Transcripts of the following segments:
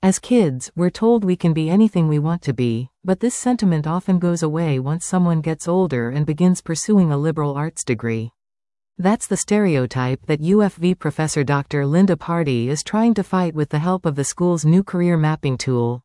As kids, we're told we can be anything we want to be, but this sentiment often goes away once someone gets older and begins pursuing a liberal arts degree. That's the stereotype that UFV professor Dr. Linda Pardee is trying to fight with the help of the school's new career mapping tool.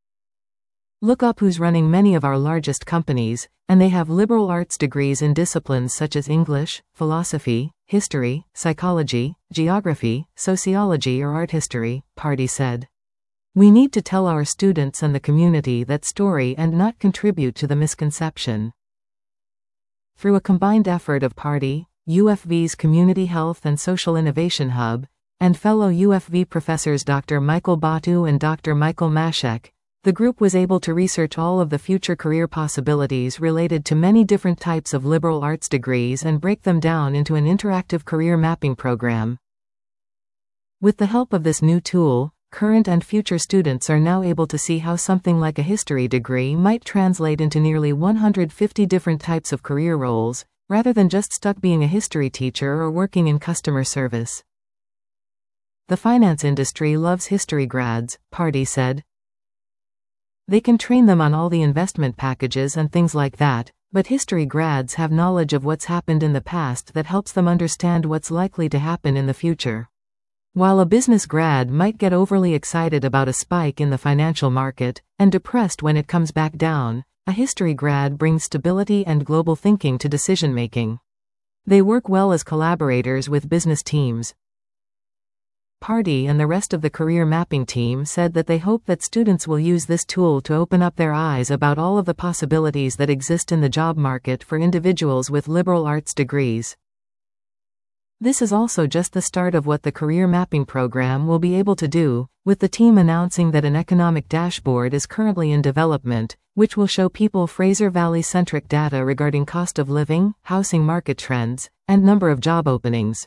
Look up who's running many of our largest companies, and they have liberal arts degrees in disciplines such as English, philosophy, history, psychology, geography, sociology or art history, Pardee said. We need to tell our students and the community that story and not contribute to the misconception. Through a combined effort of Pardee, UFV's Community Health and Social Innovation Hub, and fellow UFV professors Dr. Michael Batu and Dr. Michael Mashek, the group was able to research all of the future career possibilities related to many different types of liberal arts degrees and break them down into an interactive career mapping program. With the help of this new tool, current and future students are now able to see how something like a history degree might translate into nearly 150 different types of career roles, rather than just stuck being a history teacher or working in customer service. The finance industry loves history grads, Pardee said. They can train them on all the investment packages and things like that, but history grads have knowledge of what's happened in the past that helps them understand what's likely to happen in the future. While a business grad might get overly excited about a spike in the financial market, and depressed when it comes back down, a history grad brings stability and global thinking to decision-making. They work well as collaborators with business teams. Pardee and the rest of the career mapping team said that they hope that students will use this tool to open up their eyes about all of the possibilities that exist in the job market for individuals with liberal arts degrees. This is also just the start of what the career mapping program will be able to do, with the team announcing that an economic dashboard is currently in development, which will show people Fraser Valley-centric data regarding cost of living, housing market trends, and number of job openings.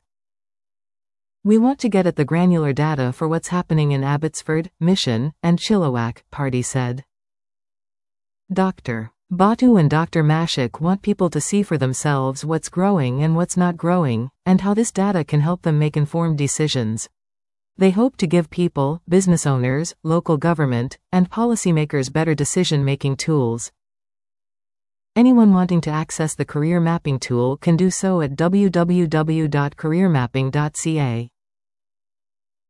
We want to get at the granular data for what's happening in Abbotsford, Mission, and Chilliwack, Pardee said. Dr. Batu and Dr. Mashek want people to see for themselves what's growing and what's not growing, and how this data can help them make informed decisions. They hope to give people, business owners, local government, and policymakers better decision-making tools. Anyone wanting to access the career mapping tool can do so at www.careermapping.ca.